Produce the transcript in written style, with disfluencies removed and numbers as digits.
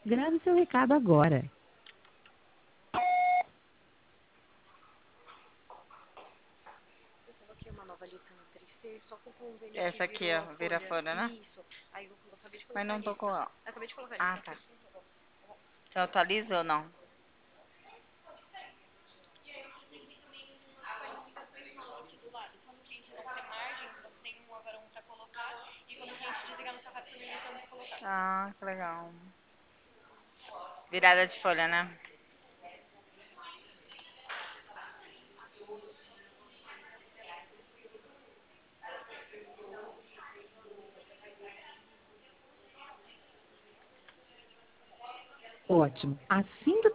Grave seu recado agora. Eu coloquei uma nova lista no 3C, só que o convênio que Essa aqui, virou ó, a vira folha. folha, né? Isso. Aí eu acabei de Mas colocar a não tocou, lista. ó. Acabei de colocar a Ah, lista. tá. Você atualiza ou não? E aí eu coloquei também umas qualificações novas aqui do lado. Quando o cliente não quer margem, você tem agora um pra colocar. E quando o cliente desligar no seu rápido, também vai ter um pra colocar. Ah, que legal. Virada de folha, né? Ótimo. Assim do